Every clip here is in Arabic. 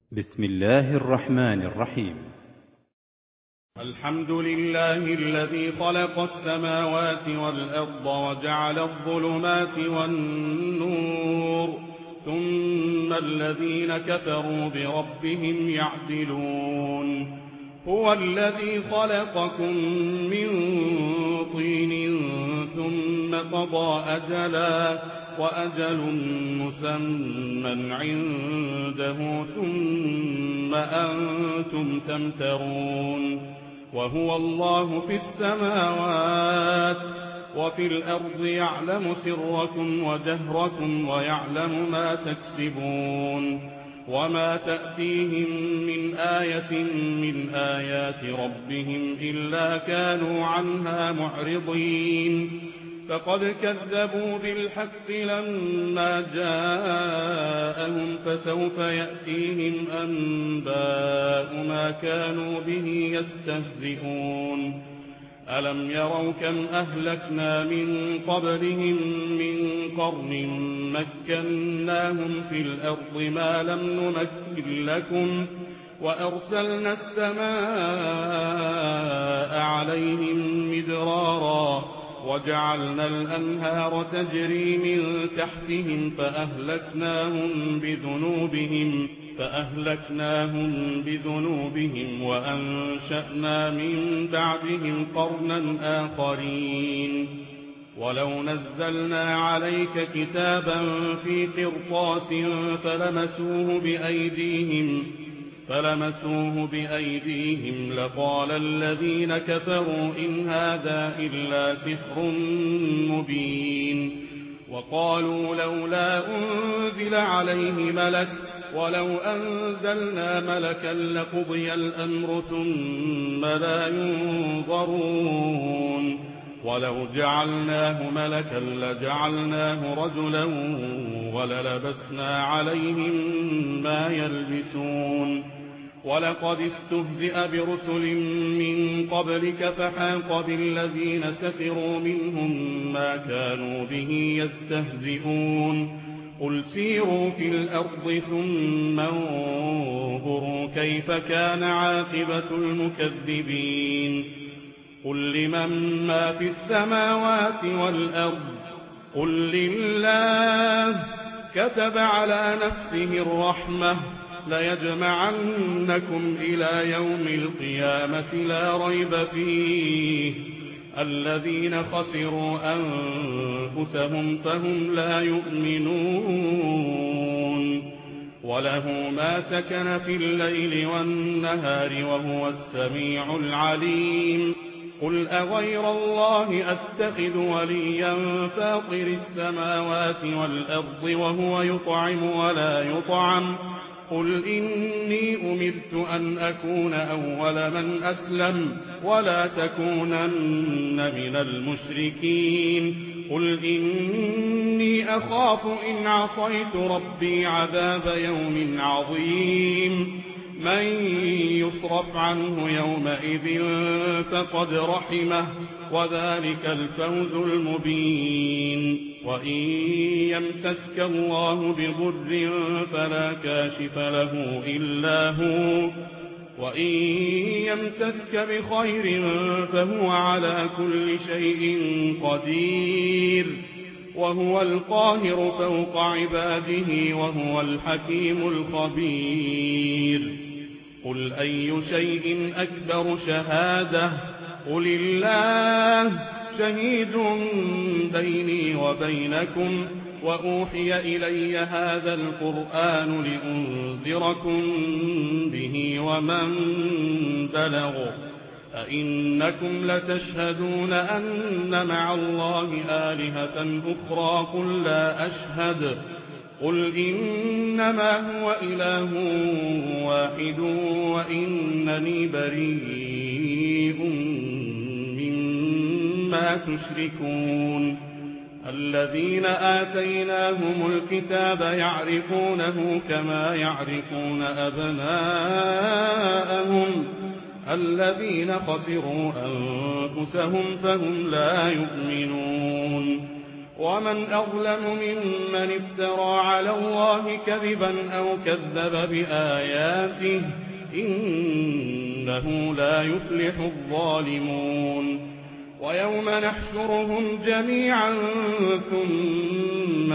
بسم الله الرحمن الرحيم. الحمد لله الذي خلق السماوات والأرض وجعل الظلمات والنور ثم الذين كفروا بربهم يعدلون. هو الذي خلقكم من طين ثم قضى أجلا وأجل مسمى عنده ثم أنتم تمترون. وهو الله في السماوات وفي الأرض يعلم سركم وجهركم ويعلم ما تكسبون. وما تأتيهم من آية من آيات ربهم إلا كانوا عنها معرضين. فقد كذبوا بالحق لما جاءهم فسوف يأتيهم أنباء ما كانوا به يستهزئون. ألم يروا كم أهلكنا من قبلهم من قرن مكناهم في الأرض ما لم نمكن لكم وأرسلنا السماء عليهم مدرارا وجعلنا الأنهار تجري من تحتهم فأهلكناهم بذنوبهم وأنشأنا من بعدهم قرنا آخرين. ولو نزلنا عليك كتابا في قرطاس فلمسوه بأيديهم لقال الذين كفروا إن هذا إلا سحر مبين. وقالوا لولا أنزل عليه ملك ولو أنزلنا ملكا لقضي الأمر ثم لا ينظرون. ولو جعلناه ملكا لجعلناه رجلا وللبسنا عليهم ما يلبسون. ولقد استهزئ برسل من قبلك فحاق بالذين سخروا منهم ما كانوا به يستهزئون. قل سيروا في الأرض ثم انظروا كيف كان عاقبة المكذبين. قل لمن ما في السماوات والأرض قل لله كتب على نفسه الرحمة ليجمعنكم إلى يوم القيامة لا ريب فيه. الذين خسروا أنفسهم فهم لا يؤمنون. وله ما سكن في الليل والنهار وهو السميع العليم. قل أغير الله أتخذ وليا فاطر السماوات والأرض وهو يطعم ولا يطعم. قل إني أمرت أن أكون أول من أسلم ولا تكونن من المشركين. قل إني أخاف إن عصيت ربي عذاب يوم عظيم. من يصرف عنه يومئذ فقد رحمه وذلك الفوز المبين. وإن يمسسك الله بضر فلا كاشف له إلا هو وإن يمسسك بخير فهو على كل شيء قدير. وهو القاهر فوق عباده وهو الحكيم الخبير. قل أي شيء أكبر شهادة قل الله شهيد بيني وبينكم وأوحي إلي هذا القرآن لأنذركم به ومن بلغ. أئنكم لتشهدون أن مع الله آلهة أخرى قل لا أشهد قل إنما هو إله واحد وإنني بريء مما تشركون. الذين آتيناهم الكتاب يعرفونه كما يعرفون أبناءهم الذين خسروا أنفسهم فهم لا يؤمنون. ومن أظلم ممن افترى على الله كذبا أو كذب بآياته إنه لا يفلح الظالمون ويوم نحشرهم جميعا ثم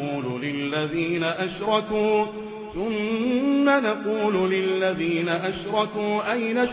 نقول للذين أشركوا أين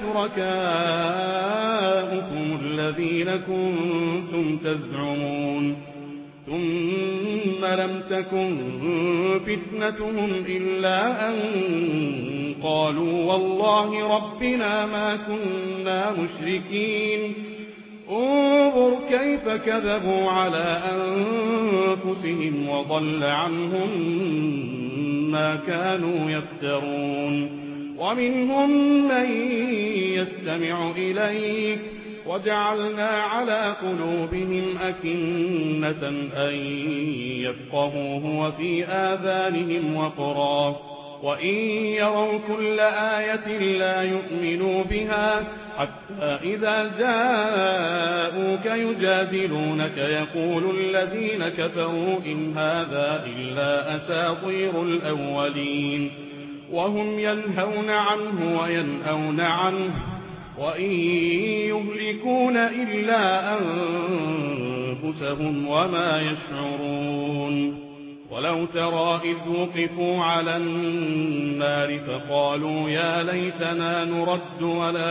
شركاؤكم الذين كنتم تزعمون ثم لم تكن فتنتهم إلا أن قالوا والله ربنا ما كنا مشركين انظر كيف كذبوا على أنفسهم وضل عنهم ما كانوا يفترون ومنهم من يستمع إليك وجعلنا على قلوبهم أكنة أن يفقهوه وفي آذانهم وقرا وإن يروا كل آية لا يؤمنوا بها حتى إذا جاءوك يجادلونك يقول الذين كفروا إن هذا إلا أساطير الأولين وهم ينهون عنه وينأون عنه وإن يهلكون إلا أنفسهم وما يشعرون ولو ترى إذ وقفوا على النار فقالوا يا ليتنا نرد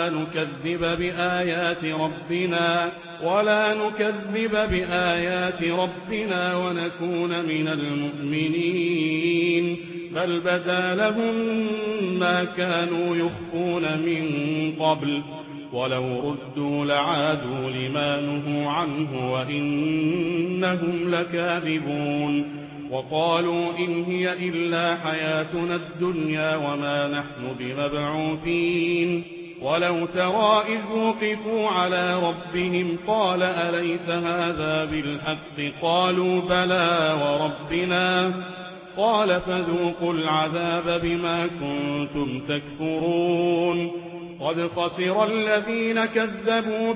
ولا نكذب بآيات ربنا ونكون من المؤمنين بل بدا لهم ما كانوا يخفون من قبل ولو ردوا لعادوا لما نهوا عنه وإنهم لكاذبون وقالوا إن هي إلا حياتنا الدنيا وما نحن بمبعوثين ولو ترى إذ وقفوا على ربهم قال أليس هذا بالحق قالوا بلى وربنا قال فذوقوا العذاب بما كنتم تكفرون قد خسر الذين كذبوا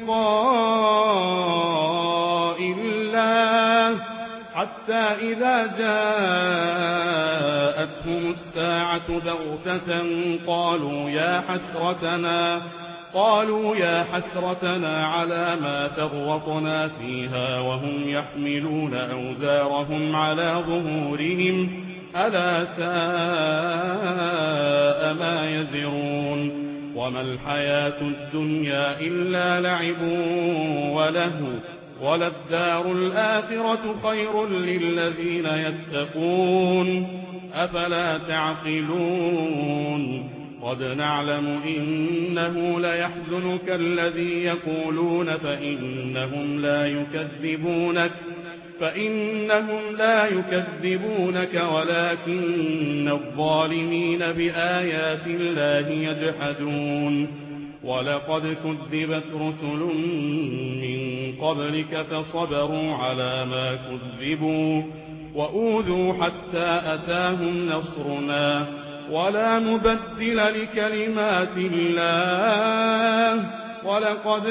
بلقاء الله حتى إذا جاءتهم الساعة بغتة قالوا يا حسرتنا على ما فرطنا فيها وهم يحملون أوزارهم على ظهورهم ألا ساء ما يزرون وما الحياة الدنيا إلا لعب ولهو وللدار الآخرة خير للذين يتقون أفلا تعقلون قد نعلم إنه ليحزنك الذي يقولون فإنهم لا يكذبونك ولكن الظالمين بآيات الله يجحدون ولقد كذبت رسل من قبلك فصبروا على ما كذبوا وأوذوا حتى أتاهم نصرنا ولا مبدل لكلمات الله ولقد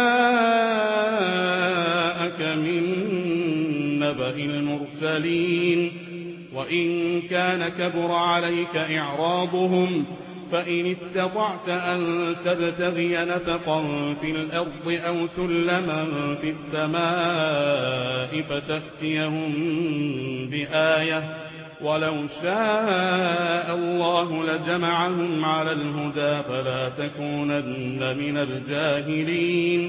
جاءك من نبأ المرسلين وإن كان كبر عليك إعراضهم فإن استطعت أن تبتغي نفقا في الأرض أو سلما في السماء فتأتيهم بآية ولو شاء الله لجمعهم على الهدى فلا تكونن من الجاهلين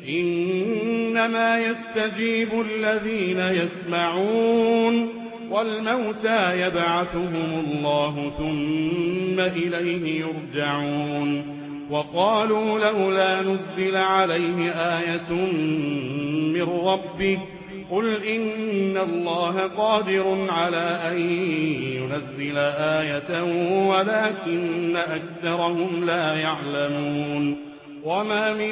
إنما يستجيب الذين يسمعون والموتى يبعثهم الله ثم إليه يرجعون وقالوا لولا نزل عليه آية من ربه قل إن الله قادر على أن ينزل آية ولكن أكثرهم لا يعلمون وما من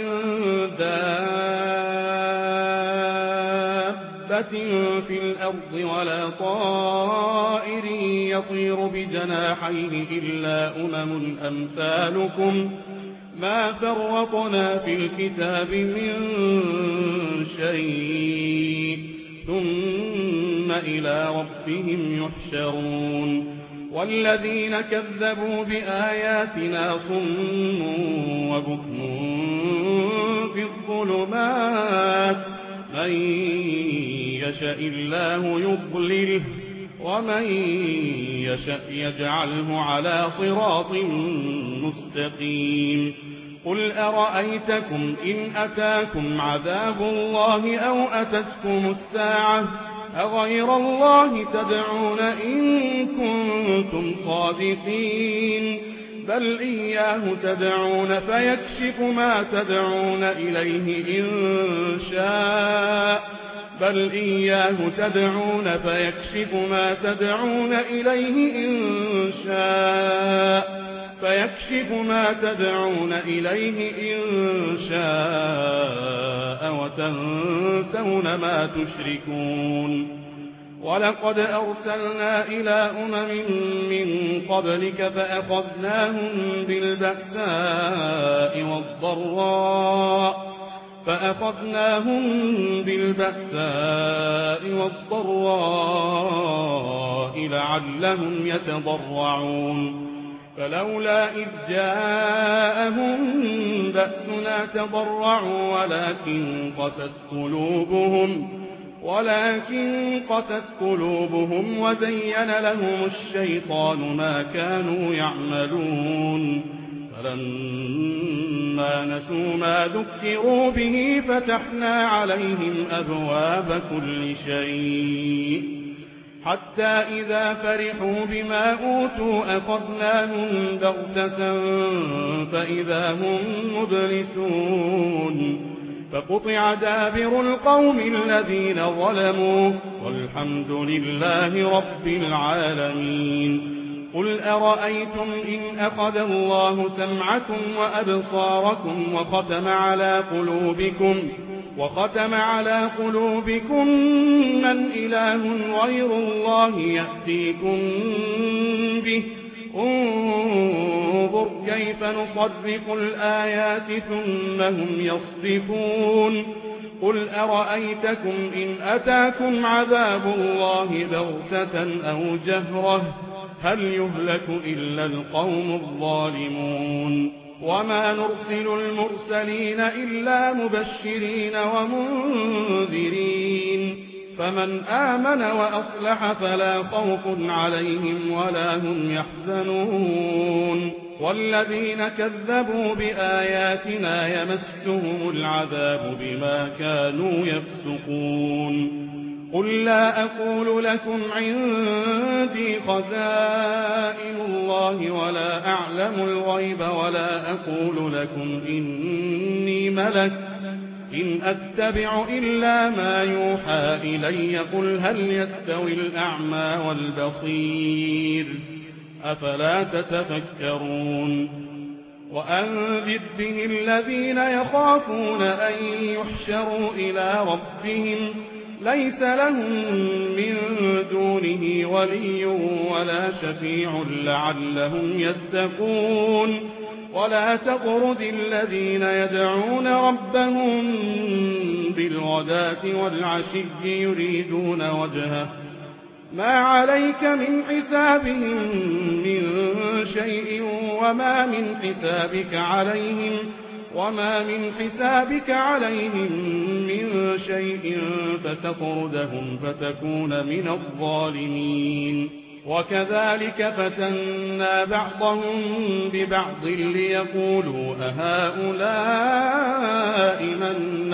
دابة في الأرض ولا طائر يطير بجناحيه إلا أمثالكم ما فرطنا في الكتاب من شيء ثم إلى ربهم يحشرون والذين كذبوا بآياتنا صم وبكم في الظلمات من يشاء الله يضلله ومن يشاء يجعله على صراط مستقيم قل أرأيتكم إن أتاكم عذاب الله أو أتتكم الساعة أغير الله تدعون إن كنتم صادقين بل إياه تدعون فيكشف ما تدعون إليه إن شاء بل إياه تدعون فيكشف ما تدعون إليه إن شاء وتنسون ما تشركون ولقد أرسلنا إلى من قبلك فأخذناهم بالبأساء والضراء لعلهم يتضرعون فلولا إذ جاءهم بأسنا تضرعوا ولكن قست قلوبهم وزين لهم الشيطان ما كانوا يعملون فلما نسوا ما ذكروا به فتحنا عليهم أبواب كل شيء حتى إذا فرحوا بما أوتوا أخذناهم بغتة فإذا هم مبلسون فقطع دابر القوم الذين ظلموا والحمد لله رب العالمين قل أرأيتم إن أخذ الله سمعكم وأبصاركم وختم على قلوبكم من إله غير الله يأتيكم به انظر كيف نصرف الآيات ثم هم يصدفون قل أرأيتكم إن أتاكم عذاب الله بغتة أو جهرة هل يهلك إلا القوم الظالمون وما نرسل المرسلين إلا مبشرين ومنذرين فمن آمن وأصلح فلا خوف عليهم ولا هم يحزنون والذين كذبوا بآياتنا يمسهم العذاب بما كانوا يفسقون قل لا أقول لكم عندي خزائن الله ولا أعلم الغيب ولا أقول لكم إني ملك إن أتبع إلا ما يوحى إلي قل هل يستوي الأعمى والبصير أفلا تتفكرون وأنذر به الذين يخافون أن يحشروا إلى ربهم ليس لهم من دونه ولي ولا شفيع لعلهم يتقون ولا تطرد الذين يدعون ربهم بالغداة والعشي يريدون وجهه ما عليك من حسابهم من شيء وما من حسابك عليهم من شيء فتطردهم فتكون من الظالمين وكذلك فتنا بعضهم ببعض ليقولوا أهؤلاء من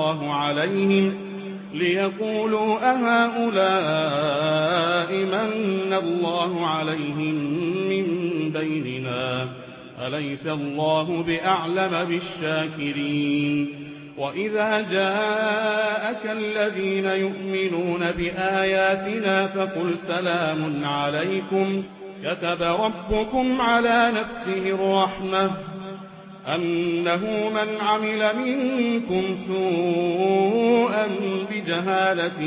الله عليهم من بيننا أليس الله بأعلم بالشاكرين وإذا جاءك الذين يؤمنون بآياتنا فقل سلام عليكم كتب ربكم على نفسه الرحمة أنه من عمل منكم سوءا بجهالة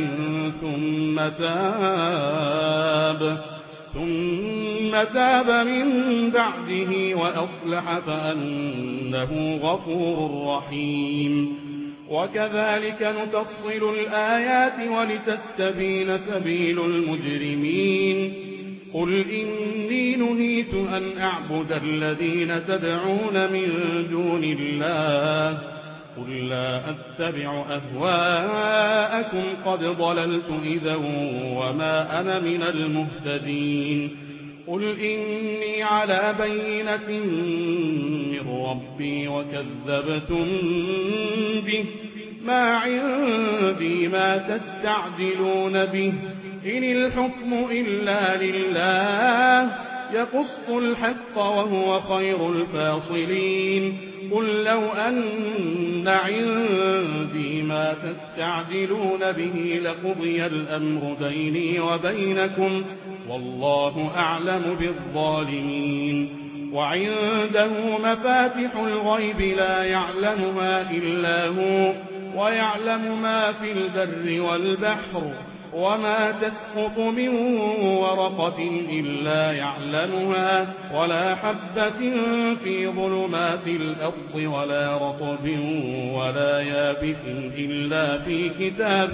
ثم تاب من بعده وأصلح فأنه غفور رحيم وكذلك نفصل الآيات ولتستبين سبيل المجرمين قل إني نهيت أن أعبد الذين تدعون من دون الله قل لا أتبع أهواءكم قد ضللت إذا وما أنا من المهتدين قل إني على بينة من ربي وكذبتم به ما عندي ما تستعجلون به إن الحكم إلا لله يقص الحق وهو خير الفاصلين قل لو أن عندي ما تستعجلون به لقضي الأمر بيني وبينكم والله أعلم بالظالمين وعنده مفاتح الغيب لا يعلمها إلا هو ويعلم ما في البر والبحر وما تسقط من ورقة إلا يعلمها ولا حبة في ظلمات الأرض ولا رطب ولا يابس إلا في كتاب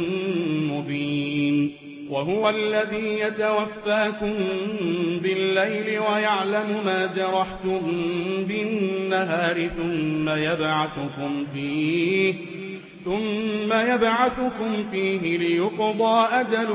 مبين وهو الذي يتوفاكم بالليل ويعلم ما جرحتم بالنهار ثم يبعثكم فيه ليقضى أجل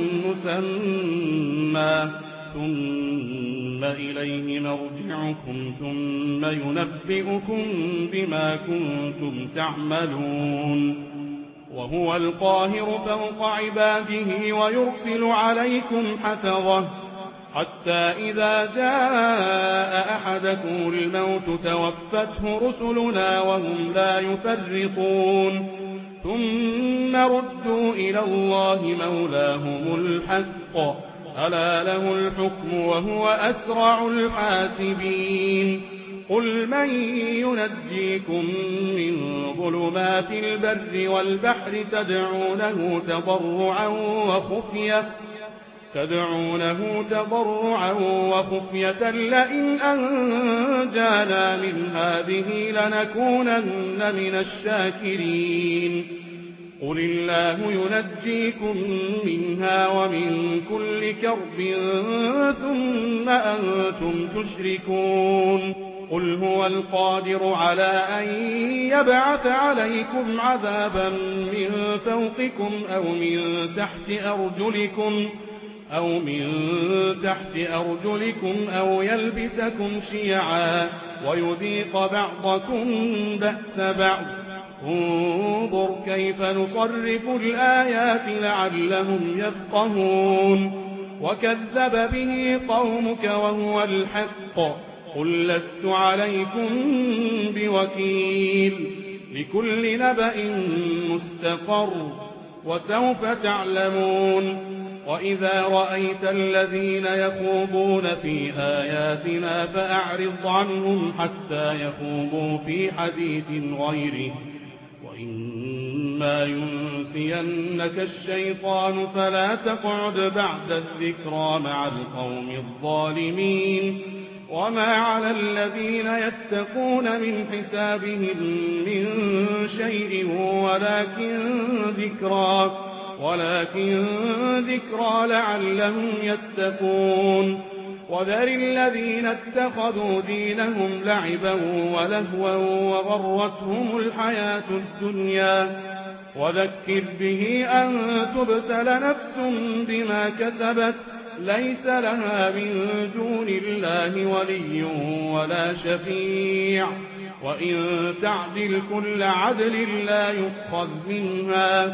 مسمى ثم إليه مرجعكم ثم ينبئكم بما كنتم تعملون وهو القاهر فوق عباده ويرسل عليكم حفظه حتى إذا جاء أحدكم الموت توفته رسلنا وهم لا يفرطون ثم ردوا إلى الله مولاهم الحق ألا له الحكم وهو أسرع الحاسبين قل من ينجيكم من ظلمات البر والبحر تدعونه تضرعا وخفية لئن أنجانا من هذه لنكونن من الشاكرين قل الله ينجيكم منها ومن كل كرب ثم أنتم تشركون قل هو القادر على أن يبعث عليكم عذابا من فوقكم أو من تحت أرجلكم أو يلبسكم شيعا ويذيق بعضكم بأس بعض انظر كيف نصرف الآيات لعلهم يفقهون وكذب به قومك وهو الحق قل لست عليكم بوكيل لكل نبأ مستقر وسوف تعلمون وإذا رأيت الذين يخوضون في آياتنا فأعرض عنهم حتى يخوضوا في حديث غيره وإما ينسينك الشيطان فلا تقعد بعد الذكرى مع القوم الظالمين وما على الذين يتقون من حسابهم من شيء ولكن ذكرى لعلهم يتقون وذر الذين اتخذوا دينهم لعبا ولهوا وغرتهم الحياة الدنيا وذكر به أن تبتل نفس بما كسبت ليس لها من دون الله ولي ولا شفيع وإن تعدل كل عدل لا يؤخذ منها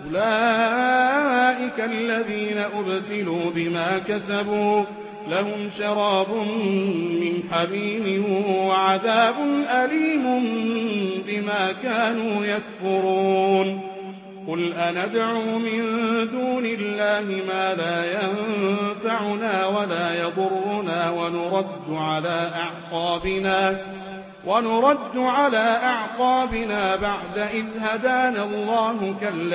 أولئك الذين أبتلوا بما كسبوا لهم شراب من حميم وعذاب أليم بما كانوا يكفرون قل أندعو من دون الله ما لا ينفعنا ولا يضرنا ونرد على أعقابنا بعد إذ هدانا الله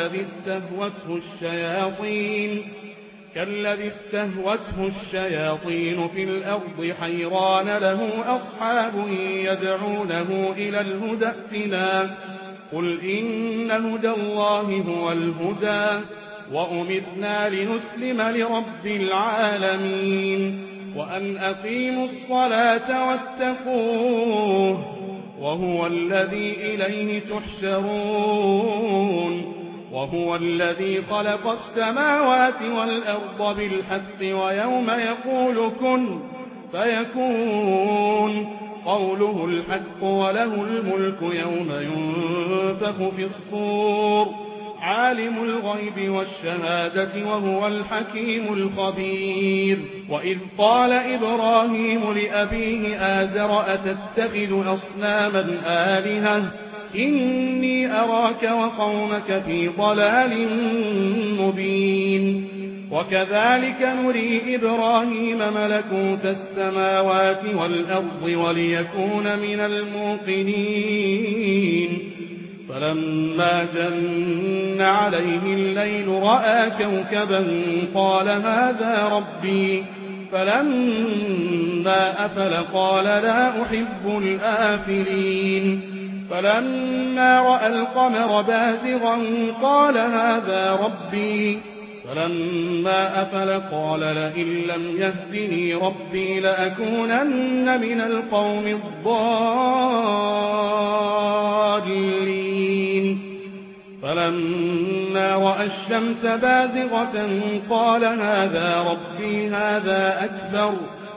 كالذي استهوته الشياطين في الأرض حيران له أصحاب يدعونه إلى الهدى ائتنا قل إن هدى الله هو الهدى وأمرنا لنسلم لرب العالمين وأن أقيموا الصلاة واتقوه وهو الذي إليه تحشرون وهو الذي خلق السماوات والأرض بالحق ويوم يقول كن فيكون قوله الحق وله الملك يوم ينفخ في الصور عالم الغيب والشهادة وهو الحكيم الخبير وإذ قال إبراهيم لأبيه آزر أتتخذ أصناما آلهة إني أراك وقومك في ضلال مبين وكذلك نري إبراهيم ملكوت السماوات والأرض وليكون من الموقنين فلما جن عليه الليل رأى كوكبا قال هذا ربي فلما أفل قال لا أحب الآفلين فلما رأى القمر بازغا قال هذا ربي فلما أفل قال لئن لم يهدني ربي لأكونن من القوم الضالين فلما رأى الشمس بازغة قال هذا ربي هذا أكبر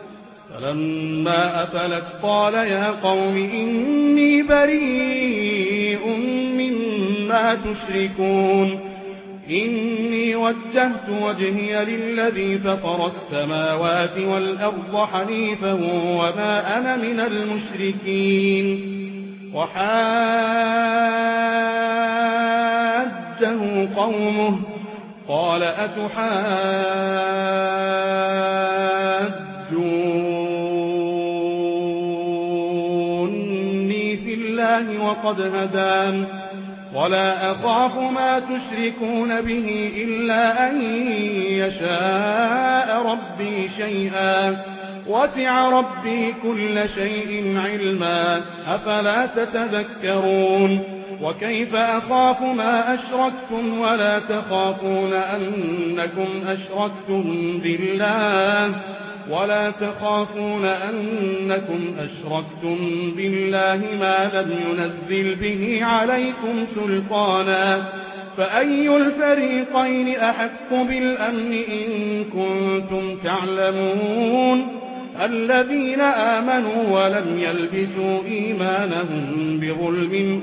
فلما أفلت قال يا قوم إني بريء مما تشركون إني وجهت وجهي للذي فطر السماوات والأرض حنيفا وما أنا من المشركين وحاجه قومه قال أتحاجوني في الله وقد هدان ولا أخاف ما تشركون به إلا أن يشاء ربي شيئا وسع ربي كل شيء علما أفلا تتذكرون وكيف أخاف ما أشركتم ولا تخافون أنكم أشركتم بالله ما لم ينزل به عليكم سلطانا فأي الفريقين أحق بالأمن إن كنتم تعلمون الذين آمنوا ولم يلبسوا إيمانهم بظلم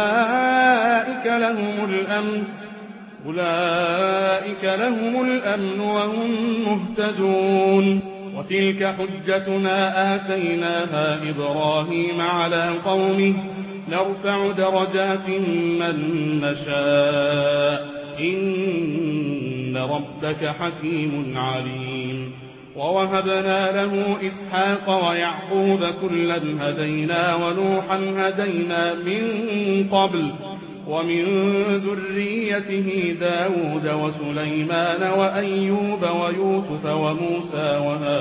أولئك لهم الأمن وهم مهتدون وتلك حجتنا آتيناها إبراهيم على قومه نرفع درجات من نشاء إن ربك حكيم عليم ووهبنا له إسحاق ويعقوب كلا هدينا ونوحا هدينا من قبل ومن ذريته داود وسليمان وأيوب ويوسف وموسى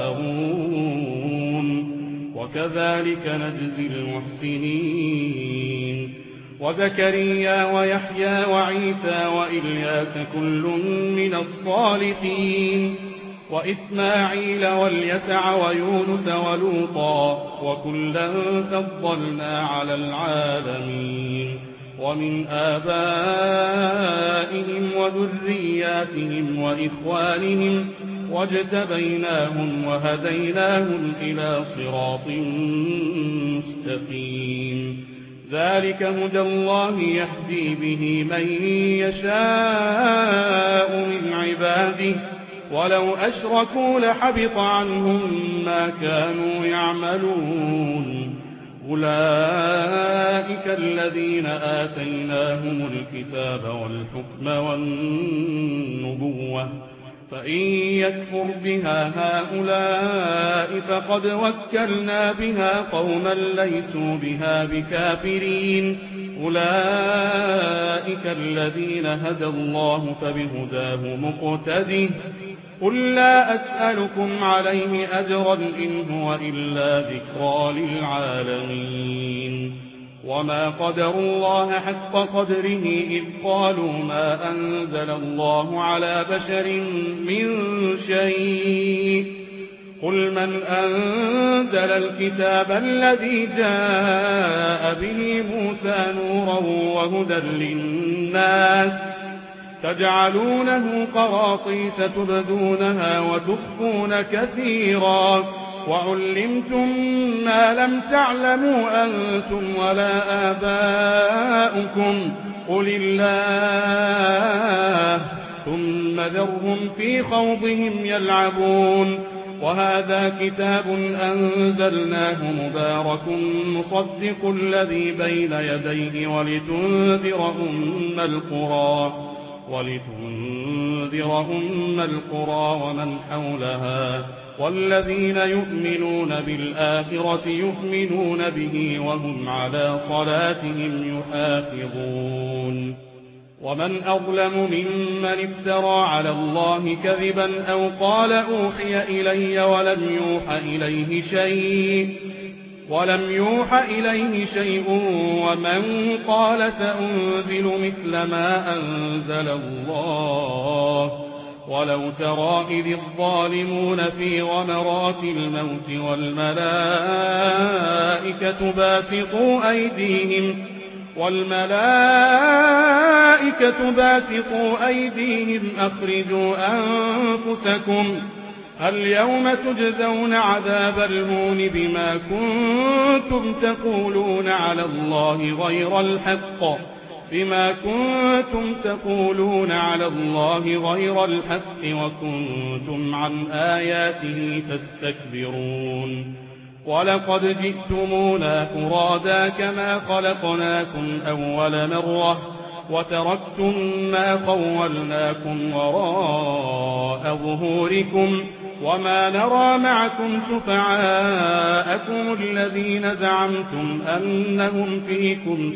وهارون وكذلك نجزي المحسنين وزكريا ويحيى وعيسى وإلياس كل من الصالحين وإسماعيل واليسع ويونس ولوطا وكلا فضلنا على العالمين ومن آبائهم وذرياتهم وإخوانهم واجتبيناهم وهديناهم إلى صراط مستقيم ذلك هدى الله يهدي به من يشاء من عباده ولو أشركوا لحبط عنهم ما كانوا يعملون أولئك الذين آتيناهم الكتاب والحكم والنبوة فإن يكفر بها هؤلاء فقد وكلنا بها قوما ليسوا بها بكافرين أولئك الذين هدى الله فبهداه مقتده قل لا أسألكم عليه أجرا إن هو إلا ذكرى للعالمين وما قدروا الله حق قدره إذ قالوا ما أنزل الله على بشر من شيء قل من أنزل الكتاب الذي جاء به موسى نورا وهدى للناس تجعلونه قراطيس تبدونها وتخفون كثيرا وعلمتم ما لم تعلموا أنتم ولا آباؤكم قل الله ثم ذرهم في خوضهم يلعبون وهذا كتاب أنزلناه مبارك مصدق الذي بين يديه ولتنذر أم القرى ومن حولها والذين يؤمنون بالآخرة يؤمنون به وهم على صلاتهم يحافظون ومن أظلم ممن افترى على الله كذبا أو قال أوحي إلي ولم يوح إليه شيء ومن قال سأنزل مثل ما أنزل الله ولو ترى إذ الظالمون في غمرات الموت والملائكة باسطوا أيديهم أخرجوا أنفسكم اليوم تجزون عذاب الهون بما كنتم تقولون على الله غير الحق وكنتم عن آياته تستكبرون ولقد جئتمونا فرادا كما خلقناكم أول مرة وتركتم ما خولناكم وراء ظهوركم وما نرى معكم شفعاءكم الذين زعمتم أنهم فيكم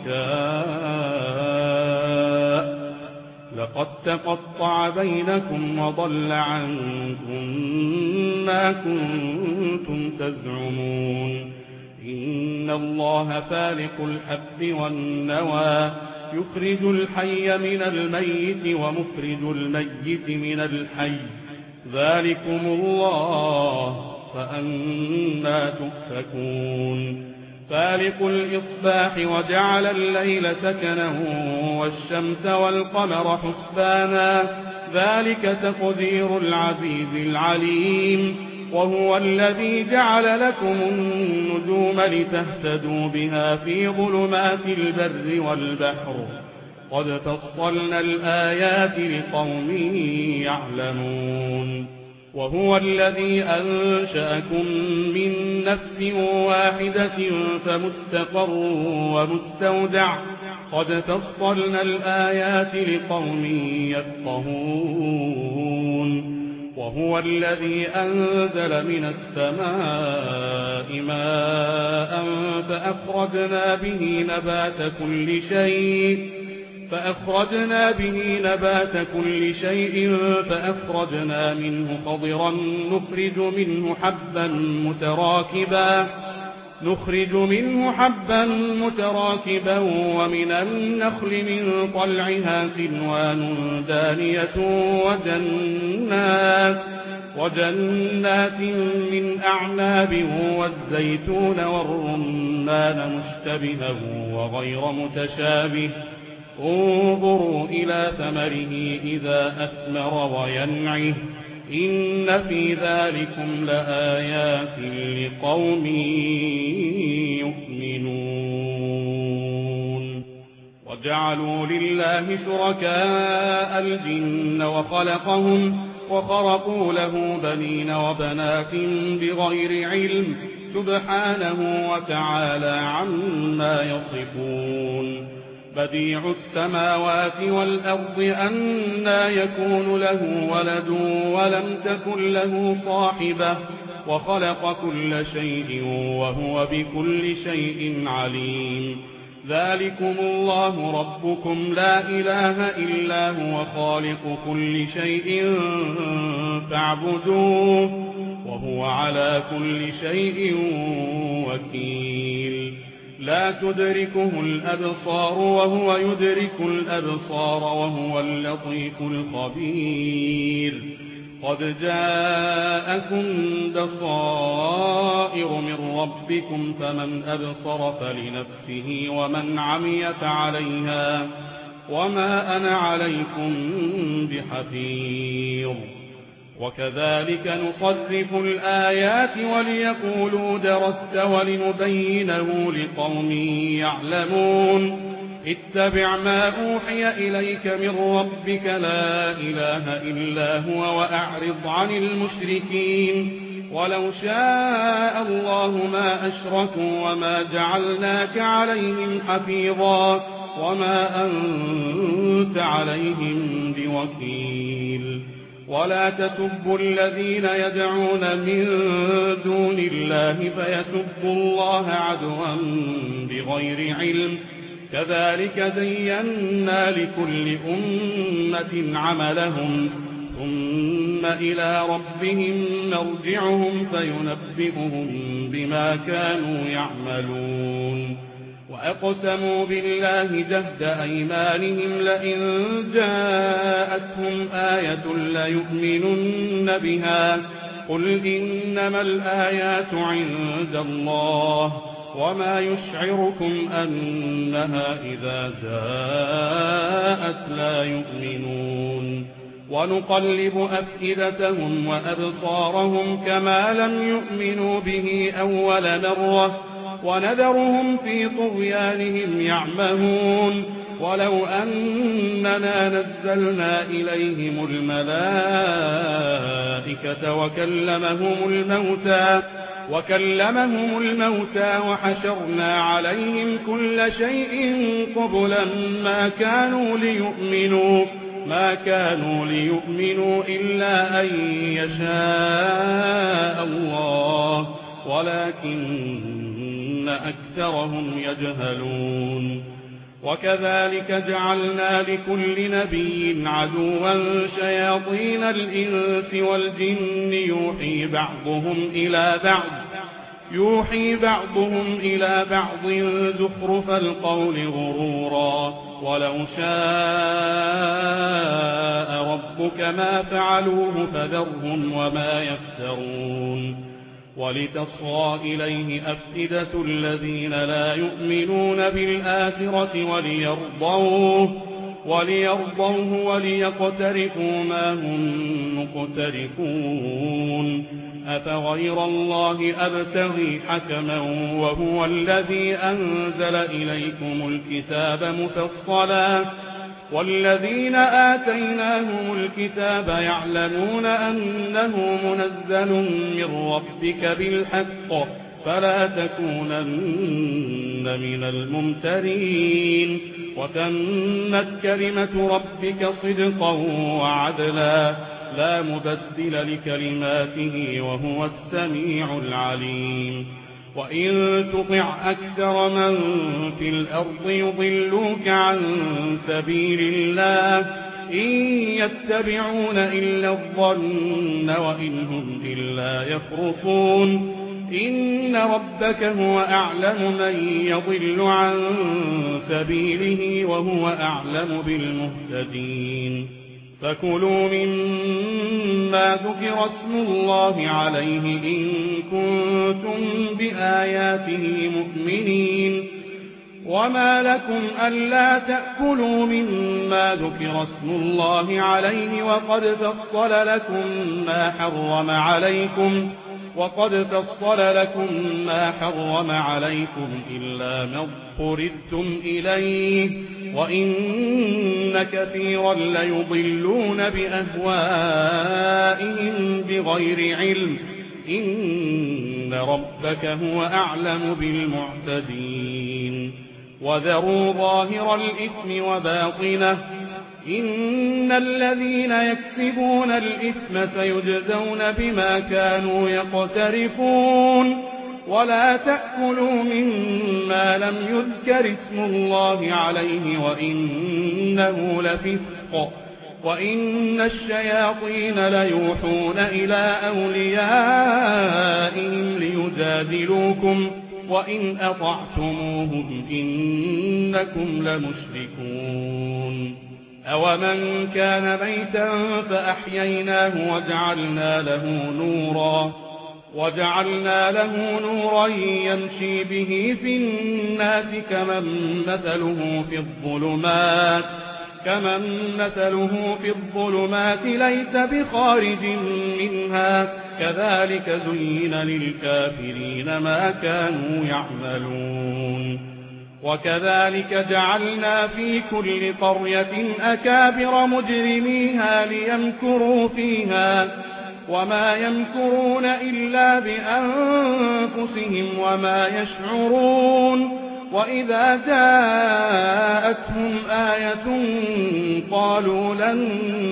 شركاء لقد تقطع بينكم وضل عنكم ما كنتم تزعمون إن الله فالق الحب والنوى يخرج الحي من الميت ومخرج الميت من الحي ذلكم الله فأنى تؤفكون فالق الإصباح وجعل الليل سكنا والشمس والقمر حسبانا ذلك تقدير العزيز العليم وهو الذي جعل لكم النجوم لتهتدوا بها في ظلمات البر والبحر قد فصلنا الآيات لقوم يعلمون وهو الذي أنشأكم من نفس واحدة فمستقر ومستودع قد فصلنا الآيات لقوم يفقهون وهو الذي أنزل من السماء ماء فأخرجنا به نبات كل شيء فأخرجنا منه خضرا نخرج منه حبا متراكبا ومن النخل من طلعها كنوان دانية وجنات من أعناب والزيتون والرمان مشتبها وغير متشابه انظروا إلى ثمره إذا أثمر وينعه إن في ذلكم لآيات لقوم يؤمنون وجعلوا لله شركاء الجن وخلقهم وخرقوا له بنين وبنات بغير علم سبحانه وتعالى عما يصفون بديع السماوات والأرض أنى يكون له ولد ولم تكن له صاحبة وخلق كل شيء وهو بكل شيء عليم ذلكم الله ربكم لا إله إلا هو خالق كل شيء فاعبدوه وهو على كل شيء وكيل لا تدركه الأبصار وهو يدرك الأبصار وهو اللطيف الخبير. قد جاءكم بصائر من ربكم فمن أبصر فلنفسه ومن عمي فعليها وما أنا عليكم بحفيظ. وكذلك نصرف الآيات وليقولوا درست ولنبينه لقوم يعلمون. اتبع ما أوحي إليك من ربك لا إله إلا هو وأعرض عن المشركين. ولو شاء الله ما أشركوا وما جعلناك عليهم حفيظا وما أنت عليهم بوكيل. ولا تسبوا الذين يدعون من دون الله فيسبوا الله عدوا بغير علم. كذلك زينا لكل أمة عملهم ثم إلى ربهم مرجعهم فينبئهم بما كانوا يعملون. وأقسموا بالله جهد أيمانهم لئن جاءتهم آية ليؤمنن بها قل إنما الآيات عند الله وما يشعركم أنها إذا جاءت لا يؤمنون. ونقلب أفئدتهم وأبصارهم كما لم يؤمنوا به أول مرة ونذرهم في طغيانهم يعمهون. ولو أننا نزلنا إليهم الملائكة وكلمهم الموتى وحشرنا عليهم كل شيء قبلا ما كانوا ليؤمنوا إلا أن يشاء الله ولكن أكثرهم يجهلون. وكذلك جعلنا لكل نبي عدوا شياطين الإنس والجن يوحي بعضهم إلى بعض زخرف القول غرورا ولو شاء ربك ما فعلوه فذرهم وما يفترون. ولتصغى إليه أفئدة الذين لا يؤمنون بالآخرة وليرضوه وليقترفوا ما هم مقترفون. أفغير الله أبتغي حكما وهو الذي أنزل إليكم الكتاب مفصلا والذين آتيناهم الكتاب يعلمون أنه منزل من ربك بالحق فلا تكونن من الممترين. وتمت كلمة ربك صدقا وعدلا لا مبدل لكلماته وهو السميع العليم. وإن تطع أكثر من في الأرض يضلوك عن سبيل الله إن يتبعون إلا الظن وإن هم إلا يخرصون. إن ربك هو أعلم من يضل عن سبيله وهو أعلم بالمهتدين. فكلوا مما ذكر اسم الله عليه إن كنتم بآياته مؤمنين. وما لكم ألا تأكلوا مما ذكر اسم الله عليه وقد فصل لكم ما حرم عليكم إلا ما اضطررتم إليه وإن كثيرا ليضلون بأهوائهم بغير علم. إن ربك هو أعلم بالمعتدين. وذروا ظاهر الإثم وباطنه إن الذين يكسبون الإثم سيجزون بما كانوا يقترفون. ولا تأكلوا مما لم يذكر اسم الله عليه وإنه لفسق وإن الشياطين ليوحون إلى أوليائهم ليجادلوكم وإن أطعتموهم إنكم لمشركون أومن كان ميتا فأحييناه وجعلنا له نورا يمشي به في الناس كمن مثله في الظلمات ليس بخارج منها كذلك زين للكافرين ما كانوا يعملون وكذلك جعلنا في كل قرية أكابر مجرميها ليمكروا فيها وما يمكرون إلا بأنفسهم وما يشعرون وإذا جاءتهم آية قالوا لن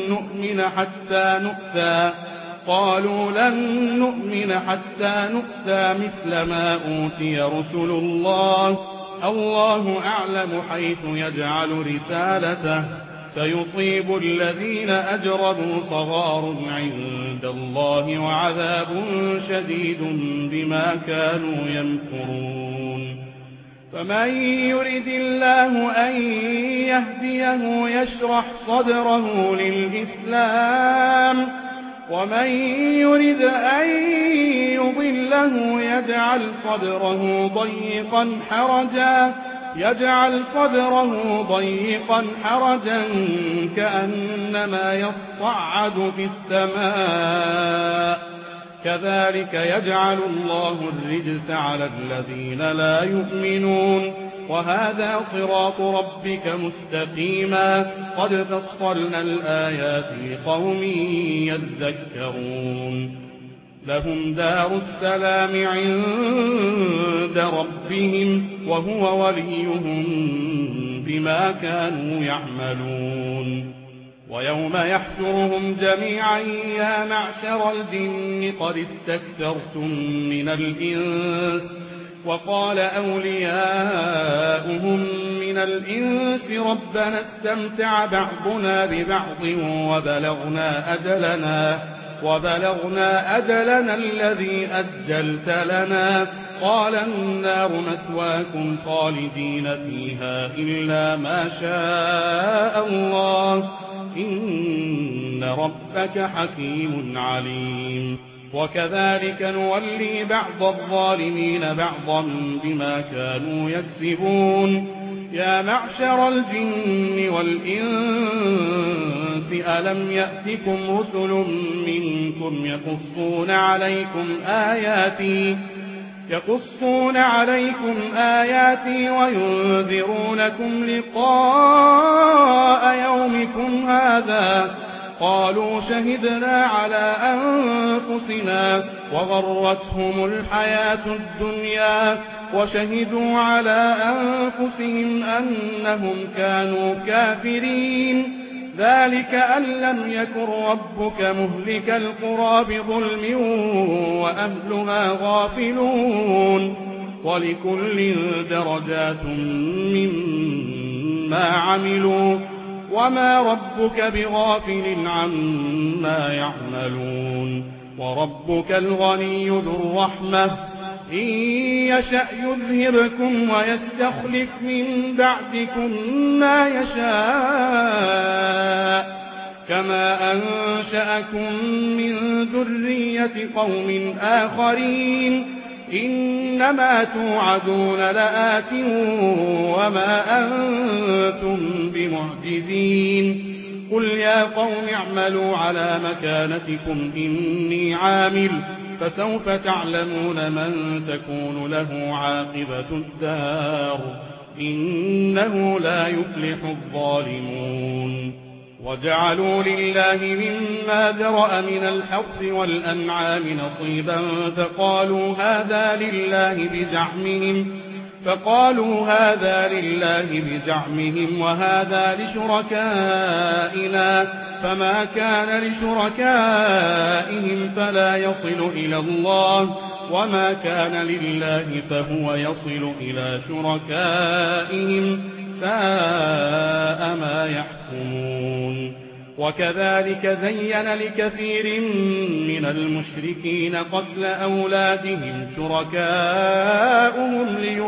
نؤمن حتى نؤتى مثل ما أوتي رسل الله أعلم حيث يجعل رسالته سيصيب الذين أجرموا صغار عند الله وعذاب شديد بما كانوا يمكرون فمن يرد الله أن يهديه يشرح صدره للإسلام ومن يرد أن يضله يجعل صدره ضيقا حرجا كأنما يصعد في السماء كذلك يجعل الله الرجس على الذين لا يؤمنون وهذا صراط ربك مستقيما قد فصلنا الآيات لقوم يذكرون لهم دار السلام عند ربهم وهو وليهم بما كانوا يعملون ويوم يحشرهم جميعا يا معشر الجن قد استكثرتم من الإنس وقال أولياؤهم من الإنس ربنا استمتع بعضنا ببعض وبلغنا أجلنا الذي أجلت لنا قال النار مثواكم خالدين فيها إلا ما شاء الله إن ربك حكيم عليم وكذلك نولي بعض الظالمين بعضا بما كانوا يكسبون يا معشر الجن والإنس ألم يأتكم رسل منكم يقصون عليكم آياتي وينذرونكم لقاء يومكم هذا قالوا شهدنا على أنفسنا وغرتهم الحياة الدنيا وشهدوا على أنفسهم أنهم كانوا كافرين ذلك أن لم يكن ربك مهلك القرى بظلم وأهلها غافلون ولكل درجات مما عملوا وما ربك بغافل عما يعملون وربك الغني ذو الرحمة إن يشأ يذهبكم ويستخلف من بعدكم ما يشاء كما أنشأكم من ذرية قوم آخرين إنما توعدون لآت وما أنتم بمعجزين قل يا قوم اعملوا على مكانتكم إني عامل فسوف تعلمون من تكون له عاقبة الدار إنه لا يفلح الظالمون وجعلوا لله مما ذرأ من الحرث والأنعام نصيبا فقالوا هذا لله بزعمهم وهذا لشركائنا فما كان لشركائهم فلا يصل إلى الله وما كان لله فهو يصل إلى شركائهم ساء ما يحكمون وكذلك زين لكثير من المشركين قتل أولادهم شركاؤهم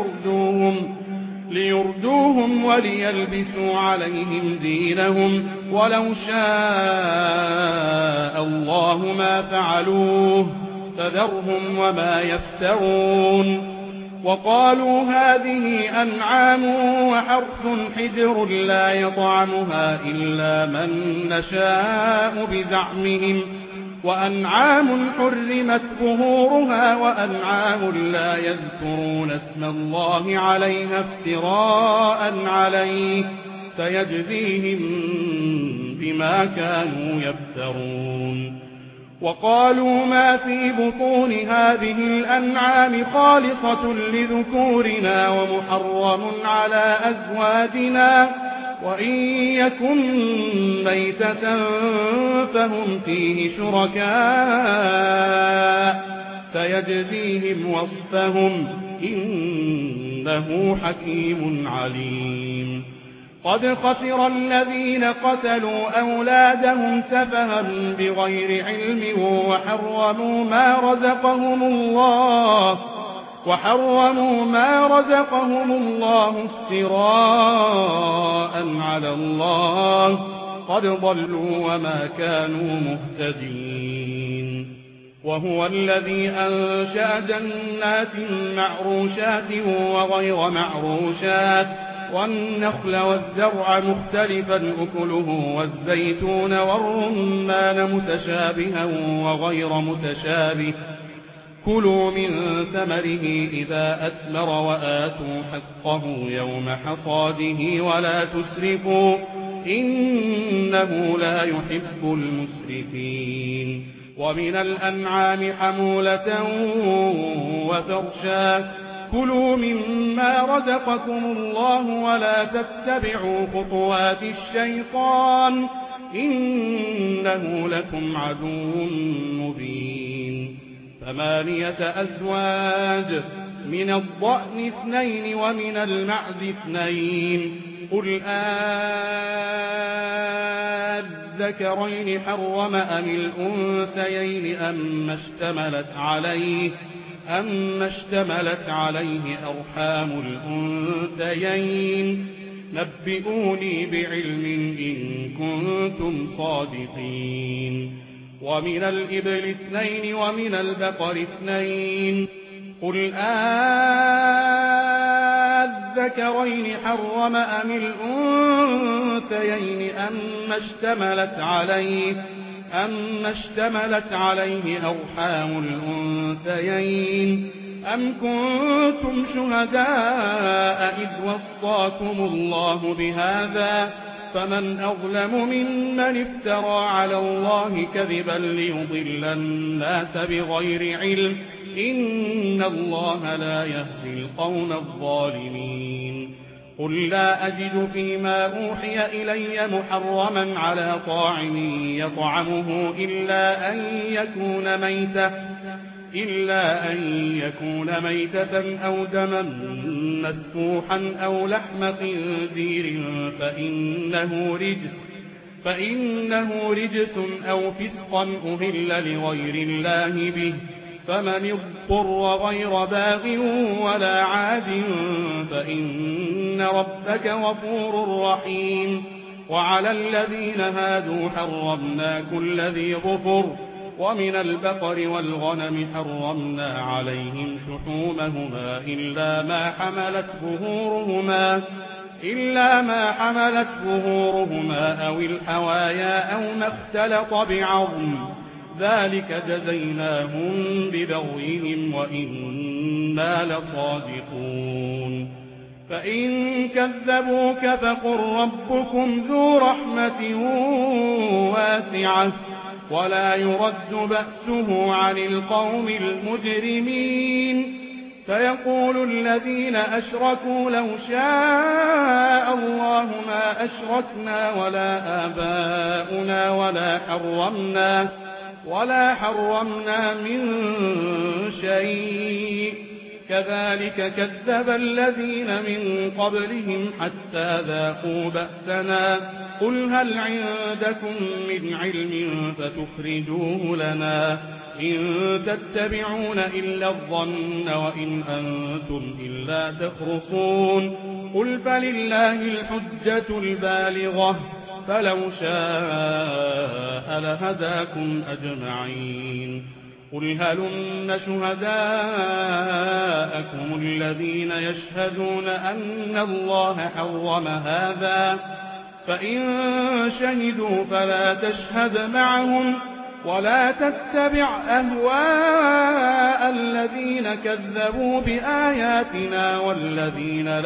ليردوهم وليلبسوا عليهم دينهم ولو شاء الله ما فعلوه فذرهم وما يفترون. وقالوا هذه أنعام وحرث حجر لا يطعمها إلا من نشاء بزعمهم وأنعام حرمت ظهورها وأنعام لا يذكرون اسم الله عليها افتراء عليه سيجزيهم بما كانوا يفترون. وقالوا ما في بطون هذه الأنعام خالصة لذكورنا ومحرم على أزواجنا وإن يكن ميتة فهم فيه شركاء سيجزيهم وصفهم إنه حكيم عليم. قد خسر الذين قتلوا أولادهم سفها بغير علم وحرموا ما رزقهم الله افتراء على الله قد ضلوا وما كانوا مهتدين. وهو الذي أنشأ جنات معروشات وغير معروشات والنخل والزرع مختلفا أكله والزيتون والرمان متشابها وغير متشابه كلوا من ثمره إذا أثمر وآتوا حقه يوم حصاده ولا تسرفوا إنه لا يحب المسرفين. ومن الأنعام حمولة وفرشا كلوا مما رزقكم الله ولا تتبعوا خطوات الشيطان إنه لكم عدو مبين. 8 أزواج من الضأن 2 ومن المعز 2 قل الذكرين حرم أم الأنثيين أما اشتملت عليه أرحام الأنثيين نبئوني بعلم إن كنتم صادقين. ومن الإبل 2 ومن البقر 2 قل الذكرين حرم أم الأنثيين أما اشتملت عليه أرحام الأنثيين أم كنتم شهداء إذ وصاكم الله بهذا فمن أظلم ممن افترى على الله كذبا ليضل الناس بغير علم إن الله لا يهدي القوم الظالمين. قل لا أجد فيما أوحي إلي محرما على طاعم يطعمه إلا أن يكون ميتة أو دما مسفوحا أو لحم خنزير فإنه رجس أو فسقا أهل لغير الله به فمن اضطر غير باغ ولا عاد فإن ربك غفور رحيم. وعلى الذين هادوا حرمنا كل ذي ظفر ومن البقر والغنم حرمنا عليهم شحومهما إلا ما حملت ظهورهما أو الحوايا أو ما اختلط بعظم ذلك جزيناهم ببغيهم وإنا لصادقون. فإن كذبوك فقل ربكم ذو رحمة واسعة ولا يرد بأسه عن القوم المجرمين. فيقول الذين أشركوا لو شاء الله ما أشركنا ولا آباؤنا ولا حرمنا من شيء كذلك كذب الذين من قبلهم حتى ذاقوا بأسنا قل هل عندكم من علم فتخرجوه لنا إن تتبعون إلا الظن وإن أنتم إلا تخرصون قل فلله الحجة البالغة فلو شاء لهداكم أجمعين قل هلم شهداءكم الذين يشهدون أن الله حرم هذا فإن شهدوا فلا تشهد معهم ولا تتبع أهواء الذين كذبوا بآياتنا والذين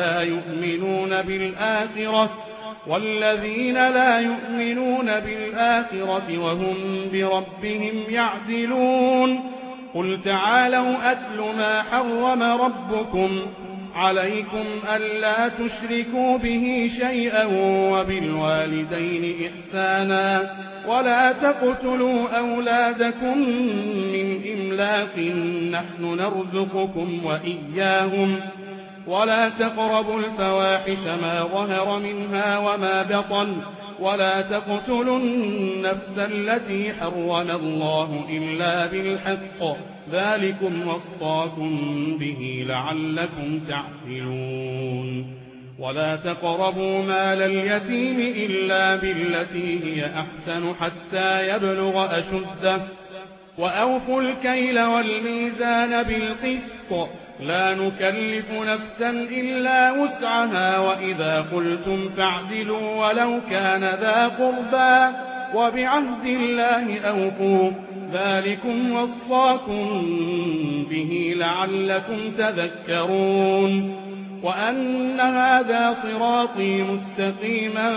لا يؤمنون بالآخرة وهم بربهم يعدلون قل تعالوا أتل ما حرم ربكم عليكم ألا تشركوا به شيئا وبالوالدين إحسانا ولا تقتلوا أولادكم من إملاق نحن نرزقكم وإياهم ولا تقربوا الفواحش ما ظهر منها وما بطن ولا تقتلوا النفس التي حرم الله إلا بالحق ذلكم وصاكم به لعلكم تعقلون ولا تقربوا مال اليتيم إلا بالتي هي أحسن حتى يبلغ أشده وأوفوا الكيل والميزان بالقسط لا نكلف نفسا إلا وسعها وإذا قلتم فاعدلوا ولو كان ذا قربى وبعهد الله أوفوا ذلكم وصاكم به لعلكم تذكرون وأن هذا صراطي مستقيما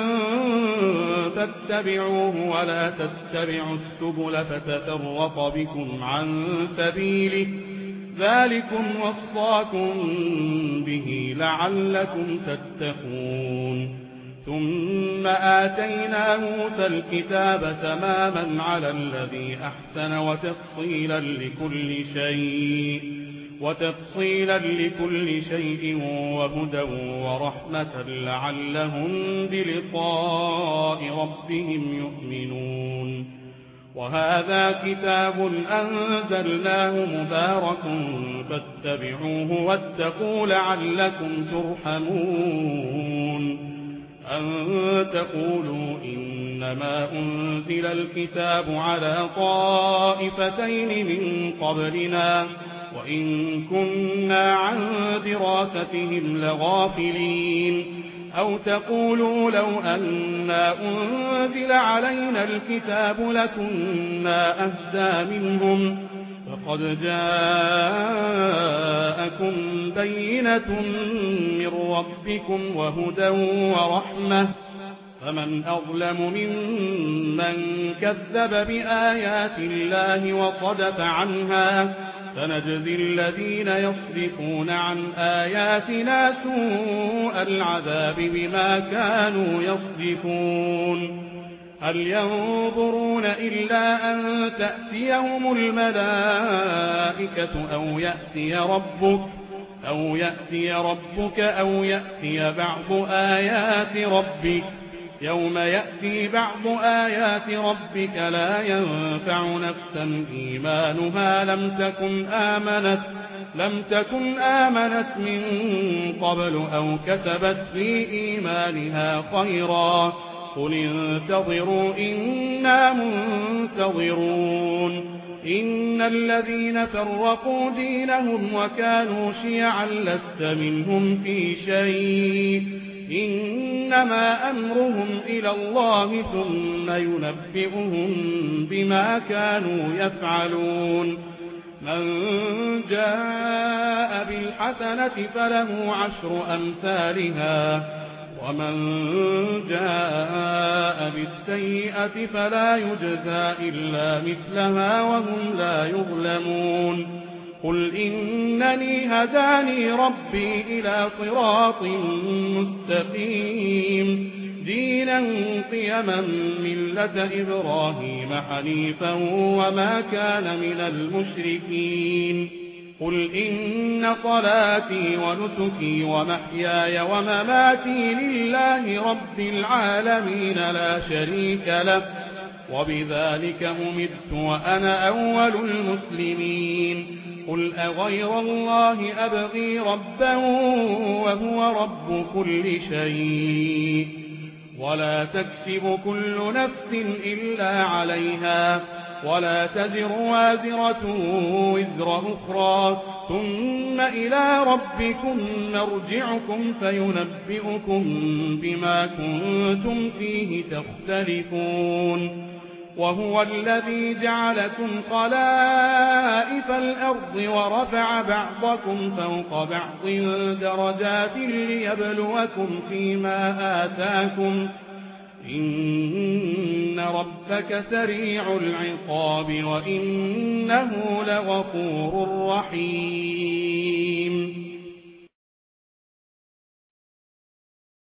فاتبعوه ولا تتبعوا السبل فتفرق بكم عن سبيله ذلكم وصاكم به لعلكم تتقون ثم آتينا موسى الكتاب تماما على الذي أحسن وتفصيلا لكل شيء وهدى ورحمة لعلهم بلقاء ربهم يؤمنون وهذا كتاب أنزلناه مبارك فاتبعوه واتقوا لعلكم ترحمون أن تقولوا إنما أنزل الكتاب على طائفتين من قبلنا وإن كنا عن دراستهم لغافلين أو تقولوا لو أنا أنزل علينا الكتاب لكنا أهدى منهم فقد جاءكم بينة من ربكم وهدى ورحمة فمن أظلم ممن كذب بآيات الله وصدف عنها سنجزي الذين يصدفون عن آياتنا سوء العذاب بما كانوا يصدفون هل ينظرون إلا أن تأتيهم الملائكة أو يأتي ربك أو يأتي بعض آيات ربك يوم يأتي بعض آيات ربك لا ينفع نفسا إيمانها لم تكن آمنت من قبل أو كسبت في إيمانها خيرا قل انتظروا إنا منتظرون إن الذين فرقوا دينهم وكانوا شيعا لست منهم في شيء إنما أمرهم إلى الله ثم ينبئهم بما كانوا يفعلون من جاء بالحسنة فله 10 أمثالها ومن جاء بالسيئة فلا يجزى إلا مثلها وهم لا يظلمون قل إنني هداني ربي إلى صراط مستقيم دينا قيما ملة إبراهيم حنيفا وما كان من المشركين قل إن صلاتي ونسكي ومحياي ومماتي لله رب العالمين لا شريك له وبذلك أمرت وأنا أول المسلمين قل أغير الله أبغي ربا وهو رب كل شيء ولا تكسب كل نفس إلا عليها ولا تزر وازرة وزر أخرى ثم إلى ربكم مرجعكم فينبئكم بما كنتم فيه تختلفون وهو الذي جعلكم خلائف الأرض ورفع بعضكم فوق بعض درجات ليبلوكم فيما آتاكم إن ربك سريع العقاب وإنه لغفور رحيم